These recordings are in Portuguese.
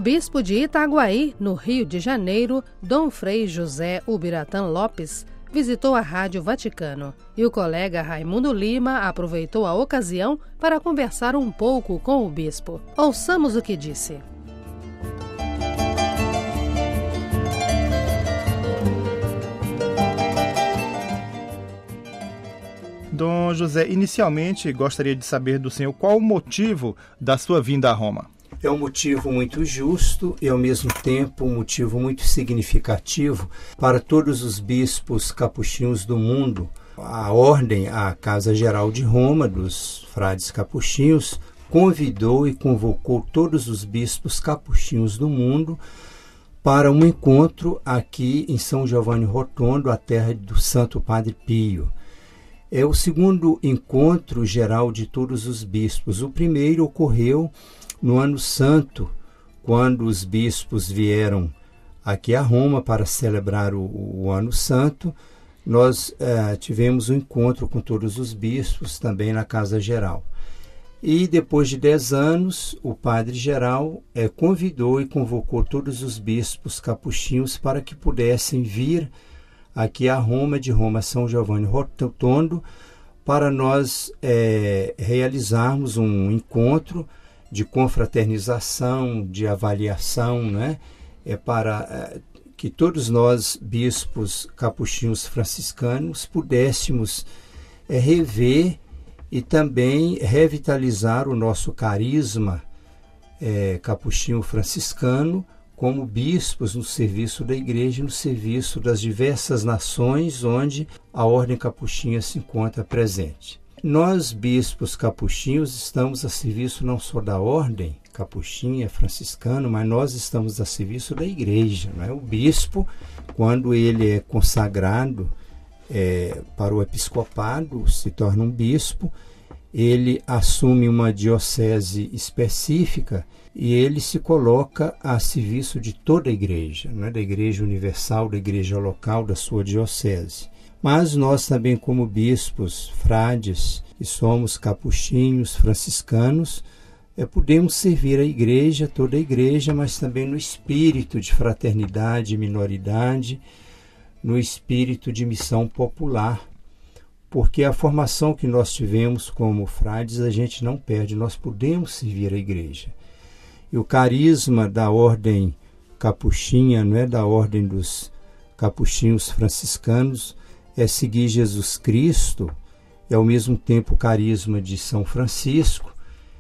bispo de Itaguaí, no Rio de Janeiro, Dom Frei José Ubiratã Lopes, visitou a Rádio Vaticano e o colega Raimundo Lima aproveitou a ocasião para conversar um pouco com o bispo. Ouçamos o que disse. Dom José, inicialmente gostaria de saber do senhor qual o motivo da sua vinda a Roma. É um motivo muito justo e, ao mesmo tempo, um motivo muito significativo para todos os bispos capuchinhos do mundo. A ordem, a Casa Geral de Roma, dos frades capuchinhos, convidou e convocou todos os bispos capuchinhos do mundo para um encontro aqui em São Giovanni Rotondo, a terra do Santo Padre Pio. É o segundo encontro geral de todos os bispos. O primeiro ocorreu no Ano Santo, quando os bispos vieram aqui a Roma para celebrar o Ano Santo. Nós tivemos um encontro com todos os bispos também na Casa Geral. E depois de 10 anos, o Padre Geral convidou e convocou todos os bispos capuchinhos para que pudessem vir aqui a Roma, de Roma a São Giovanni Rotondo, para nós realizarmos um encontro de confraternização, de avaliação, né? Para que todos nós, bispos capuchinhos franciscanos, pudéssemos rever e também revitalizar o nosso carisma capuchinho franciscano como bispos no serviço da Igreja, no serviço das diversas nações onde a Ordem Capuchinha se encontra presente. Nós, bispos capuchinhos, estamos a serviço não só da Ordem Capuchinha franciscana, mas nós estamos a serviço da Igreja. Não é? O bispo, quando ele é consagrado para o episcopado, se torna um bispo, ele assume uma diocese específica e ele se coloca a serviço de toda a Igreja, não é? Da Igreja Universal, da Igreja local, da sua diocese. Mas nós também, como bispos, frades, que somos capuchinhos, franciscanos, podemos servir a Igreja, toda a Igreja, mas também no espírito de fraternidade e minoridade, no espírito de missão popular, porque a formação que nós tivemos como frades a gente não perde, nós podemos servir a Igreja. E o carisma da Ordem Capuchinha, não é, da Ordem dos Capuchinhos franciscanos, é seguir Jesus Cristo, e ao mesmo tempo o carisma de São Francisco,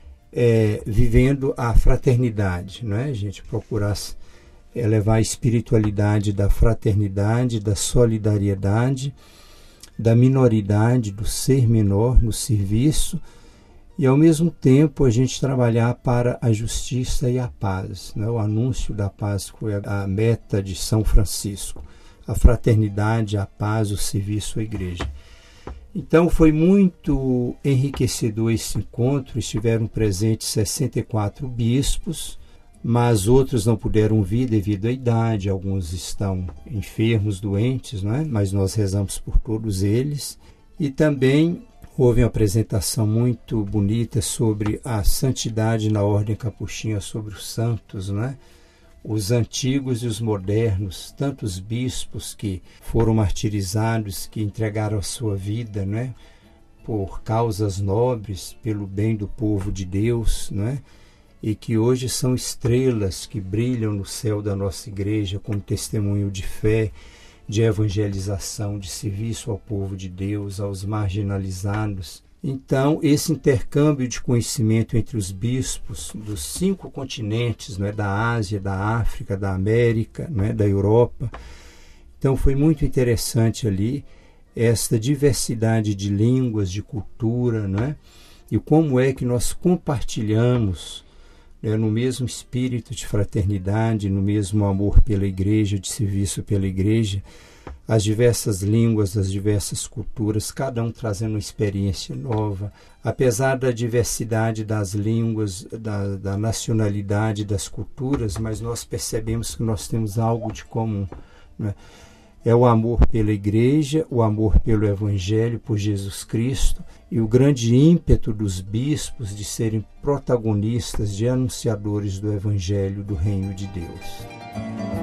vivendo a fraternidade, não é? A gente procurar levar a espiritualidade da fraternidade, da solidariedade, da minoridade, do ser menor no serviço, e ao mesmo tempo a gente trabalhar para a justiça e a paz, né? O anúncio da paz foi a meta de São Francisco, a fraternidade, a paz, o serviço à Igreja. Então foi muito enriquecedor esse encontro, estiveram presentes 64 bispos, mas outros não puderam vir devido à idade, alguns estão enfermos, doentes, não é? Mas nós rezamos por todos eles. E também houve uma apresentação muito bonita sobre a santidade na Ordem Capuchinha, sobre os santos, não é? Os antigos e os modernos, tantos bispos que foram martirizados, que entregaram a sua vida, não é? Por causas nobres, pelo bem do povo de Deus, não é? E que hoje são estrelas que brilham no céu da nossa Igreja como testemunho de fé, de evangelização, de serviço ao povo de Deus, aos marginalizados. Então, esse intercâmbio de conhecimento entre os bispos dos 5 continentes, não é, da Ásia, da África, da América, não é, da Europa. Então, foi muito interessante ali esta diversidade de línguas, de cultura, não é? E como é que nós compartilhamos, no mesmo espírito de fraternidade, no mesmo amor pela Igreja, de serviço pela Igreja, as diversas línguas, as diversas culturas, cada um trazendo uma experiência nova. Apesar da diversidade das línguas, da nacionalidade, das culturas, mas nós percebemos que nós temos algo de comum, não é? É o amor pela Igreja, o amor pelo Evangelho, por Jesus Cristo, e o grande ímpeto dos bispos de serem protagonistas, de anunciadores do Evangelho do Reino de Deus.